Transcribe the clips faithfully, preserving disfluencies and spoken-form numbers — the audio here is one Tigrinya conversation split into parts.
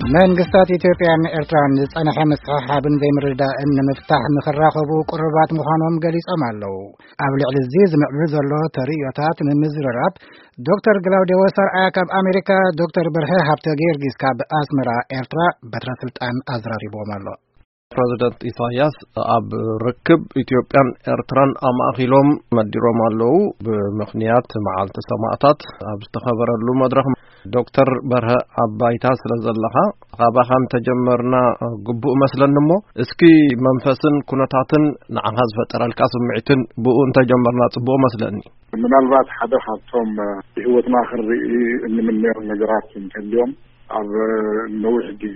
መንግስታት ኢትዮጵያን ኤርትራን ጸናሐ መስሐብን ዘይምርዳእ እን መፍታሕ ምኽራኸቡ ቁርባት ምዃኖም ገሊጾም ኣለዉ። ኣብ ልዕሊ እዚ ዝምዕብል ዘሎ ተርእዮታት ንምዝርራብ ዶክተር ግላውዴዎስ ኣርኣያ ካብ ኣሜሪካ፣ ዶክተር በርሀ ሃብተ ጊዮርጊስ ካብ ኣስመራ ኤርትራ በትረ ስልጣን ኣዝራሪቦም ኣሎ። ፕሬዚደንት ኢሳያስ ኣብ ርክብ ኢትዮጵያን ኤርትራን ኣማኺሎም መዲሮም ኣለዉ ብምኽንያት መዓልቲ ሰማዕታት ኣብ ዝተኸበረሉ መድረኽ። ዶክተር በርሀ ኣባይታ ስለዘለኻ ካባኻን ተጀመርና ግቡእ መስለን እሞ እስኪ መንፈስን ኩነታትን ንዓኻ ዝፈጠረልካ ስምዒትን ብኡ እንተጀመርና ጽቡቕ መስለኒ። ምናልባት ሓደ ካብቶም ብህይወትና ክንርኢ እንምንየው ነገራት እንተልዮም ኣብ ነዊሕ ግዜ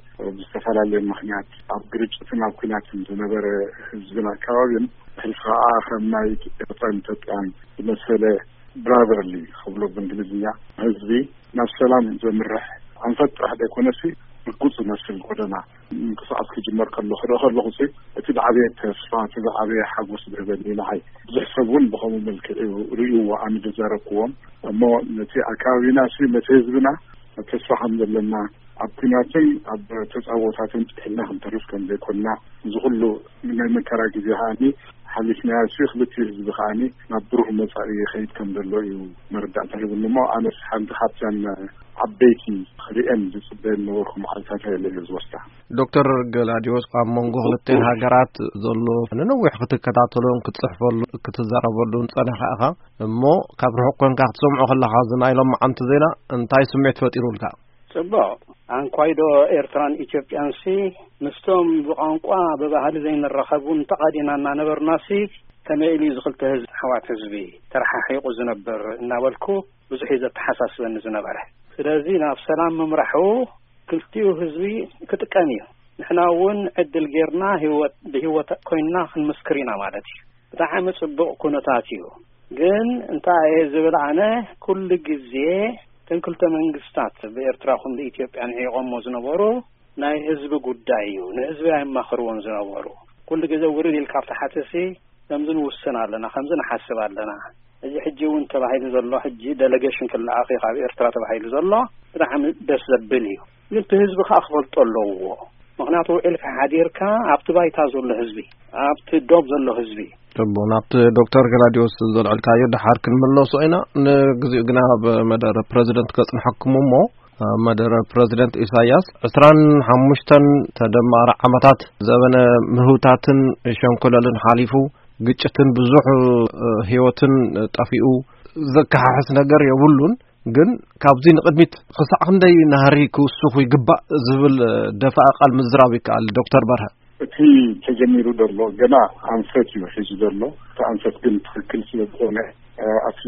ብዝተፈላለየ ምኽንያት ኣብ ግጭትን ኣብ ኩናትን ዝነበረ ህዝብን ኣከባቢን ሕልፍ ከዓ ከም ናይ ኤርትራን ኢትዮጵያን ዝመሰለ ብራዘርሊ ክብሎ ብእንግሊዝኛ ህዝቢ ናብ ሰላም ዘምርሕ ኣንፈት ጥራሕ ደይኮነሲ ብጉፅ ዝመስል ጎደና ምንቅስቓስ ክጅመር ከሎ ክርኢ ከለኹ እቲ ዝዓበየ ተስፋ እቲ ዝዓበየ ሓጎስ ዝህበኒ ንዓይ ብዙሕ ሰብ እውን ብኸምኡ መልክዕ ርእይዎ ኣነ ዝዘረክዎም እሞ ነቲ ኣከባቢና ነቲ ህዝብና ተስፋ ከም ዘለና ኣብ ኩናትን ኣብ ተፃወታትን ጥሕልና ክንተርፍ ከም ዘይኮንና ዝኩሉ ናይ መከራ ግዜ ከዓኒ ሓሊፍናዮ ክልቲ ህዝቢ ከዓኒ ናብ ብሩህ መጻኢ ይኸይድ ከም ዘሎ እዩ መረዳእታ ሂቡኒ እሞ ኣነስ ሓንቲ ካብተን ዓበይቲ ክሪአን ዝፅበየን ነበርኩ መዓልትታት እየ ዝወስዳ። ዶክተር ግላውዴዎስ ኣብ መንጎ ክልተን ሃገራት ዘሎ ንነዊሕ ክትከታተሎን ክትፅሕፈሉ ክትዘረበሉን ፀኒሕካ ኢኻ እሞ ካብ ርሑቕ ኮንካ ክትሰምዖ ከለኻ ዝናይሎም መዓንቲ ዜና እንታይ ስምዒት ፈጢሩልካ? ጽቡቕ አንኳይዶ ኤርትራን ኢትዮጵያንሲ ምስቶም ብቋንቋ በባህሊ ዘይንረኸቡን ተቃዲናና ነበርናሲ ከመይሊ ዝኽልተ ህዝብ ሓዋት ህዝቢ ተረሓሒቁ ዝነበር እናበልኩ ብዙሕ ዘተሓሳስበኒ ዝነበረ ስለዚ ናብ ሰላም መምራሑ ክልቲኡ ህዝቢ ክጥቀም እዩ። ንሕና እውን ዕድል ጌርና ህይወት ብህይወት ኮይንና ክንመስክር ኢና ማለት እዩ። ብጣዕሚ ጽቡቕ ኩነታት እዩ። ግን እንታይ ዝብል ኣነ ኩሉ ግዜ ተንክልተ መንግስታት በኤርትራ ኹም በኢትዮጵያን ሄቆም ዝነበሩ ናይ ህዝቢ ጉዳይ እዩ ንህዝቢ ኣይማኽርዎን ዝነበሩ ኩሉ ግዜ ውርድ ኢልካ ተሓተሲ ከምዝን ውስን ኣለና ከምዝን ሓስብ ኣለና እዚ ሕጂ እውን ተባሂሉ ዘሎ ሕጂ ዴሌጌሽን ክለኣኺ ካብ ኤርትራ ተባሂሉ ዘሎ ብጣዕሚ ደስ ዘብል እዩ። ግን ህዝቢ ከኣኽፈልጦ ኣለዎ ምክንያቱ ኢልካ ሓዲርካ ኣብቲ ባይታ ዘሎ ህዝቢ ኣብቲ ዶብ ዘሎ ህዝቢ ጥቡ ናብቲ ዶክተር ግላውዴዎስ ዘልዕልካዮ ድሓር ክንመለሱ ኢና ንግዚኡ ግና በመደረ ፕሬዚደንት ከጽንሐኩም እሞ መደረ ፕሬዚደንት ኢሳያስ ዕስራን ሓሙሽተን ተደማሪ ዓመታት ዘበነ ምህውታትን ሸንኮለልን ሓሊፉ ግጭትን ብዙሕ ህይወትን ጠፊኡ ዘከሓሕስ ነገር የብሉን ግን ካብዚ ንቅድሚት ክሳዕ ክንደይ ናህሪ ክውስኹ ይግባእ ዝብል ደፋእ ቃል ምዝራብ ይከኣል ዶክተር በርሀ? እቲ ተጀሚሩ ዘሎ ገና ኣንፈት እዩ ሒዙ ዘሎ እቲ ኣንፈት ግን ትክክል ስለዝኾነ ኣብቲ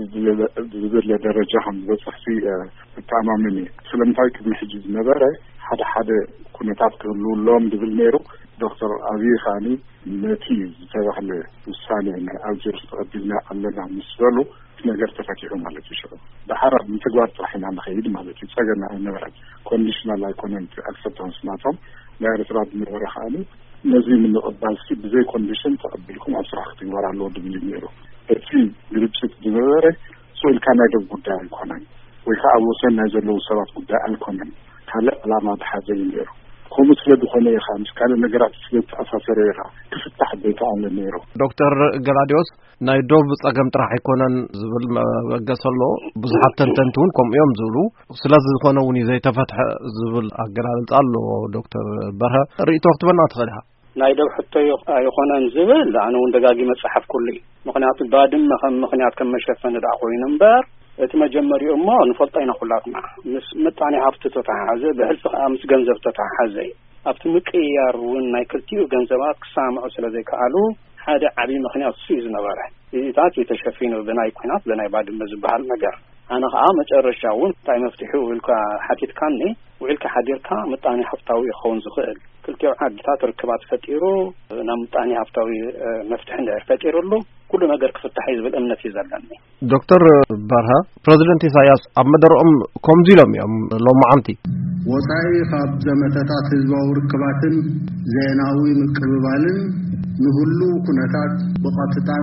ዝደለ ደረጃ ከም ዝበፅሕ ተኣማምን እየ። ስለምንታይ ቅድሚ ሕጂ ዝነበረ ሓደ ሓደ ኩነታት ክህልውሎም ድብል ነይሩ ዶክተር ኣብይ ኻኒ ነቲ ዝተባህለ ውሳኔ ናይ ኣልጀርስ ተቐቢልና ኣለና ምስ በሉ ነገር ተፈቲሑ ማለት እዩ። ብሓራ ምትግባር ጥራሕ ኢና ንኸይድ ማለት እዩ። ፀገና ኣይነበረን ኮንዲሽናል ኣይኮነን ኣክሰፕታንስ ናቶም ናይ ኤርትራ ዝነበረ ኻኒ ነዚ ምንቕባልሲ ብዘይ ኮንዲሽን ተቐቢልኩም ኣብ ስራሕ ክትግበር ኣለዎ ድብል ነይሩ። እቲ ግጭት ዝነበረ ስኢልካ ናይ ደብ ጉዳይ ኣይኮነን ወይ ከዓ ኣብ ወሰን ናይ ዘለዉ ሰባት ጉዳይ ኣይኮነን ካልእ ዕላማ ዝሓዘ እዩ ነይሩ። ከምኡ ስለ ዝኾነ ኢኻ ምስ ካልእ ነገራት ስለተኣሳሰረ ኢኻ ክፍታሕ ዘይከኣለ ነይሩ። ዶክተር ግላውዴዎስ ናይ ዶብ ፀገም ጥራሕ ኣይኮነን ዝብል መበገስ ኣሎ ብዙሓት ተንተንቲ እውን ከምኡ እዮም ዝብሉ ስለዚ ዝኾነ እውን ዘይተፈትሐ ዝብል ኣገላልፃ ኣሎ። ዶክተር በርሀ ርእይቶ ክትበና ትኽእል ኢኻ? ናይ ደብ ሕቶ ኣይኮነን ዝብል ኣነ እውን ደጋጊመ መፅሓፍ ኩሉ እዩ ምክንያቱ ባድመ ከም ምክንያት ከም መሸፈኒ ዳ ኮይኑ እምበር እቲ መጀመሪኡ እሞ ንፈልጦ ኢና ኩላትና ምስ ምጣኔ ሃብቲ ተተሓሓዘ ብሕልፊ ከዓ ምስ ገንዘብ ተተሓሓዘ ኣብቲ ምቅያር እውን ናይ ክልቲኡ ገንዘባት ክሳምዑ ስለዘይከኣሉ ሓደ ዓብዪ ምክንያት እሱ እዩ ዝነበረ እዚታት የተሸፊኑ ብናይ ኩናት ብናይ ባድመ ዝበሃል ነገር ኣነ ከዓ መጨረሻ እውን እንታይ መፍትሑ ኢልካ ሓቲትካኒ ውዒልካ ሓዲርካ ምጣኔ ሃብታዊ ይኸውን ዝኽእል ክልቲኡ ዓድታት ርክባት ፈጢሩ ናብ ምጣኔ ሃብታዊ መፍትሒ እንድሕር ፈጢሩሉ ኩሉ ነገር ክፍታሕ ዝብል እምነት እዩ ዘለኒ። ዶክተር በርሀ ፕሬዚደንት ኢሳያስ ኣብ መደረኦም ከምዚ ኢሎም እዮም ሎማዓንቲ ወፃኢ ካብ ዘመተታት ህዝባዊ ርክባትን ዜናዊ ምቅብባልን ንሁሉ ኩነታት ብቐጥታን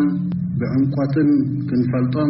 ብዕምቆትን ክንፈልጦም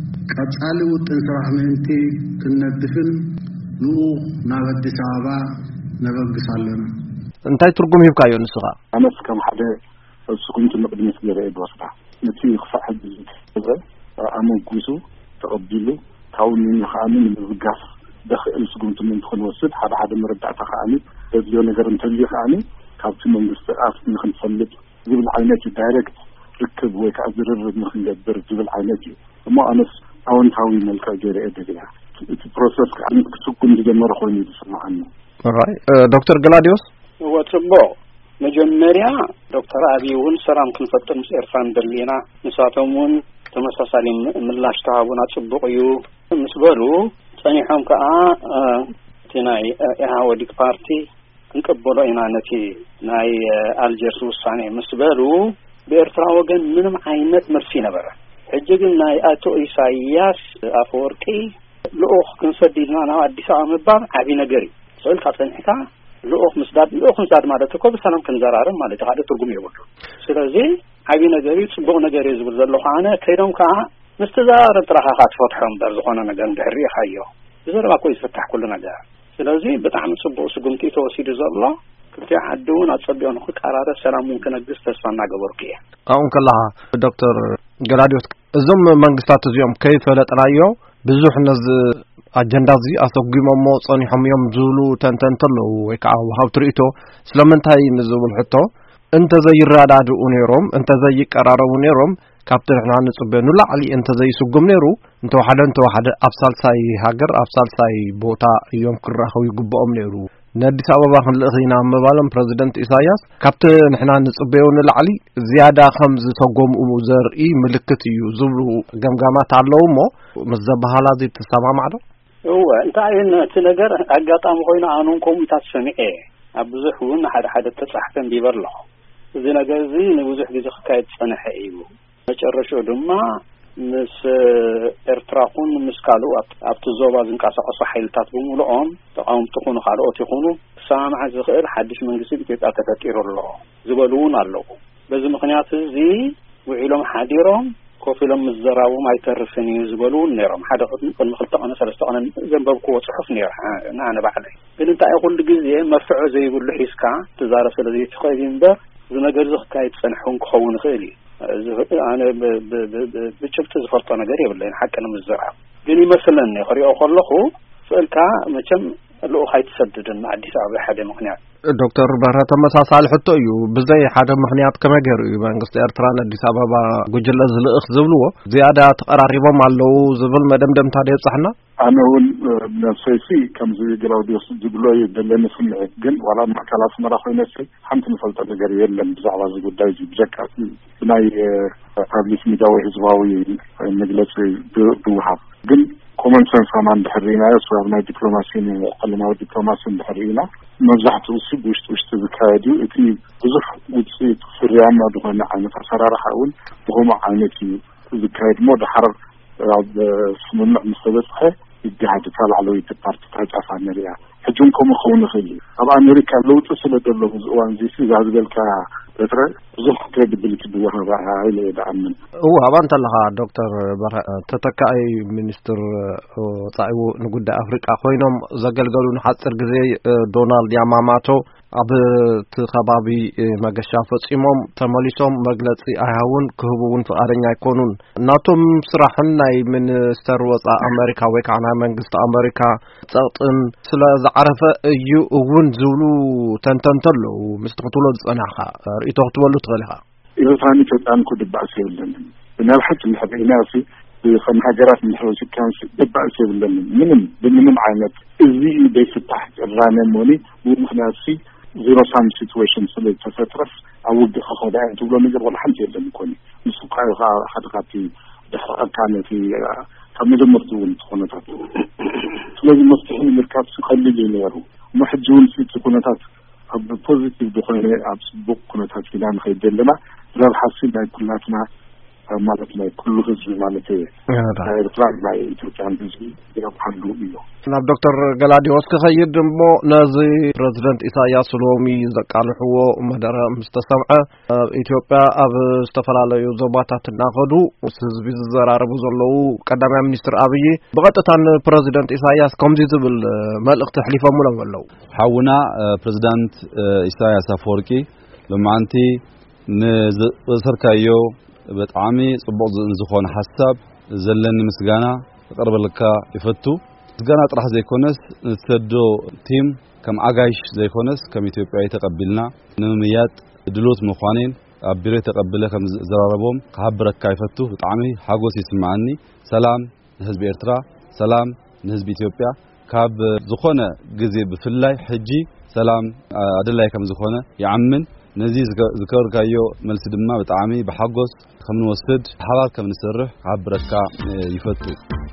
ቀጻሊ ውጥን ስራሕ ምእንቲ ክንነድፍን ንኡ ናብ አዲስ አበባ نبغس علينا እንታይ ትርጉም ይብካዮ ንስኻ ኣነስ ከም ሓደ ስኩንት መቅድሚት ገረ ይወስዳ ነቲ ክፋሕ ዝዘ ኣመጉሱ ተቀቢሉ ታውኒ ይኻምን ዝጋፍ دخل سكونت من تكون وسط هذا هذا مرد أتخاني تبدو نقدر نتلي خاني كابتن من الاستقاف نخن نسلط جيب العينات دايركت ركب ويك أزرر نخن جبر جيب العينات وما أنا أون تاوي ملك جري أدريها البروسيس كأن سكون جمر خويني تسمع عنه. Alright, uh, دكتور غلاديوس. وتبو مجمريا دكتور أبي ون سلام كن فتن إرفان دلينا نساتمون تمساسالي من لاش تعبنا تبقيو مسبلو صنيحهم كأ تناي إهاوديك بارتي نقبلوا إيمانتي ناي الجرس والصانع مسبلو بإرترا وجن منهم عينات مرسينا برا حججن ناي أتو إساياس أفوركي لأخ كنسدينا أنا أديس عام بار عبي نجري سؤال كابتن حكا لأخ مسداد لأخ مسداد ما ده تكو بسلام كنزارارم ما ده هذا ترجم يقوله سلازي عبي نجري تبغى نجري زبل زلوا أنا كيرهم كأ مستزار تراها خات فتحهم برزقنا نجن دهري خيو إذا ما كويس فتح كل نجار سلازي بتعمل سبوا سجنتي توسيد زلا كنت حدون أتصدقون خد قرار السلام ممكن أجلس تسمعنا قبركيه أون كلها دكتور غلاديوس زم منقصات اليوم كيف لا ترايو بزوح نز أجندة زي أتوقيم مو صانيهم يوم زولو تنتنتلو ويكعو هاو تريتو سلامنتهاي نزول حتى أنت زي الرادة ونيروم أنت زي قرار ونيروم كابتن احنا نصبنو لا علي انت زي سقم نيرو انت واحد انت واحد افصل ساي هاجر افصل ساي بوتا يوم كراخو يغبؤم نيرو ناديس ابابا خن لخينا مبالم بريزيدنت إساياس كابتن احنا نصبيون لا علي زياده خمس تقوم زرئي ملكت يو زبرو غمغامات علومو مزبحالا زي تسمع معده هو انت عين تنجر اغاطام خوينا انونكم تاسمعي ابزحون حد حد تصحفن بيبرلو زي ነገር زي نبزح ጊዜ ከካይት ጸነሐ እዩ መጨረሻው ድማ ምስ ኤርትራኹን ምስ ካልኦት ኣብቲ ዞባ ዝንቀሳቐሱ ሓይልታት በሙሉኦም ተቃውምቲ ኮኑ ካልኦት ይኹኑ ሰማዕ ዝኽእል ሓድሽ መንግስቲ ኢትዮጵያ ተፈጢሩሎ ዝበሉን ኣለዉ በዚ ምኽንያት እዚ ውዒሎም ሓዲሮም ኮፊሎም ምዘራቦም ኣይተርፍን እዩ ዝበሉን ነይሮም ሓደ ቅድሚ ክልተ ቀነ ሰለስተ ቀነ ዘንበብክዎ ጽሑፍ ነይሩ ንኣነ ባዕለይ ግን እንታይ ኩሉ ግዜ መፍዑ ዘይብሉ ሒስካ ትዛረብ ስለዚ ትኸይድ እምበር እዚ ነገር ዝኽካይድ ጸንሑን ክኸውን ይኽእል እዩ أنا ب ب ب بشفت زفرتنا قريب لين حقنا من الزراعة جني مثلا خريج أخلقه سألك ما كم لو خيط سدد مع الدفاع بحد مقنع دكتور برهة مسا صالح التويو بزي حدا مقنعات كما جري بانقص إرتران الدفاع بابا جوجل زلق زبلوه زيادة قراريبه مالو زبل مدام دم تادي صحنا أنا أقول نفسي كم زي جراودي زبلوه يدلنا في الجن ولا مع كلاس مرة خوي نفسي حمت نفلت الجريء لما بزعل زود دايج بجك ناي قبل في مداوي حزباوي مجلس دوها جن كومن سنس كمان بحرينا يسوى دبلوماسي وقلنا دبلوماسي بحرينا نزحت وسيب وشت وشت بكادي إتني بزح وتصير في الريان ما دخلنا عن فصار حاول وهم عانتي بكاد مود حرب سمنا مستوى الجهاد طالع على يتبارت ترجع في أمريكا حجمكم خون خلي طبعا أمريكا لو تصل دولة وان زي سي هذا بالكا ترى زح كده بالكدوها بقى عائلة يدعمن هو هبان تلها دكتور تتكأي منستر طائو نقول أفريقيا خوينهم زجل قالوا نحصر جزء دونالد ياماماتو أب تخبابي مجشافة إمام تماليسهم مجلس أهون كهبون فأرنيا يكونون ناتم صراحنا من استروت أمريكا وكأنا من قصة أمريكا تطن سلا عرفة يوون زولو تنتنتلو مستقطلو أناها رأيته تولو تغلها إذا ثاني تان كود بعسي ولا من الحج اللي حبينا في خم حجرات من حوش كان بعسي ولا منهم بمنهم عينات إزاي بيفتح الرانة موني ومخناسي زيرو سام سيتويشن سلي تفترس أو بخخذ عن تقول نجر ولا حمل يلا مكوني مسقى حدقاتي دحرق كان في كمل مرتون تخونتات لازم مستحيل مركب سخلي لينيرو ما حجون في تخونتات أب بوزيتيف دخولنا أب بوك كونتات كلام خير دلنا لا الحاسين كلاتنا ማለት ነው ኩሉ ህዝብ ማለት ኤርትራ ላይ ኢትዮጵያን ህዝብ ይረባሉ ነው ናብ ዶክተር ገላዲዮስ ከኸይድ ደሞ ነዚ ፕሬዝዳንት ኢሳያስ ሎሚ ዘቃልሕዎ መደረ ምስተሰምዐ ኢትዮጵያ ኣብ ዝተፈላለዩ ዞባታት እናኸዱ ህዝቢ ዝዘራረቡ ዘለዉ ቀዳማይ ሚኒስትር አብይ በቀጥታን ፕሬዝዳንት ኢሳያስ ከምዚ ዝብል መልእክቲ ሕሊፎምሎም ኣለዉ ሓውና ፕሬዝዳንት ኢሳያስ አፈወርቂ ለማንቲ ንዝሰርካዮ በጣዕሚ ጽቡቕ ዝኾነ ሐሳብ ዘለኒ ምስጋና ተቀርበልካ ይፈቱ ምስጋና ጥራሕ ዘይኮነስ ንተሰዶ ቲም ከም አጋይሽ ዘይኮነስ ከም ኢትዮጵያ ተቀበልና ንምያጥ ድሎት ምዃኔን አብሬ ተቀበለ ከም ዘራረቦም ከሐብረካ ይፈቱ በጣዕሚ ሓጎስ ይስማዓኒ ሰላም ለህዝብ ኤርትራ ሰላም ለህዝብ ኢትዮጵያ ካብ ዝኾነ ግዜ ብፍላይ ሕጂ ሰላም አድላይ ከም ዝኾነ ይዓምን ነዚ ዝከርካዮ መልስ ድማ በጣዕሚ በሐጎስ ከም ንወስድ ሓባር ከም ንሰርሕ ከሐብረካ ይፈቱ